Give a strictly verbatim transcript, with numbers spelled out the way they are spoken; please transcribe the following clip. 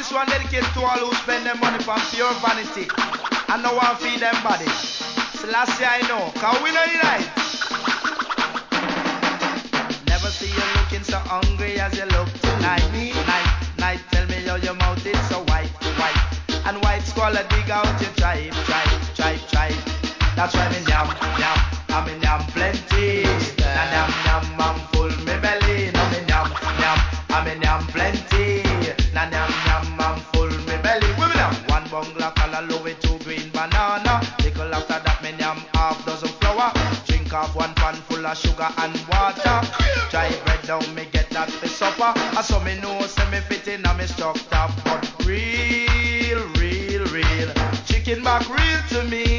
this one dedicated to all who spend their money for pure vanity and no one feed them body. Selassie I know, cause we know you right. Never see you looking so hungry as you look tonight. Night, night, tell me how your mouth is so white, white. And white squalor dig out your tribe, tribe, tribe, tribe. That's why me yam, yam, I mean yam plenty. Na yam, yam, I'm full me belly. No me yam, yam, I mean yam plenty. Na yam, yam, I'm full me belly. We yam one bungalow color low with two green banana. Tickle after that me yam half dozen flour. Drink off one pan full of sugar and water. Dry bread down me get that for supper. I saw me know say me fit in a me structure, but real, real, real chicken back real to me.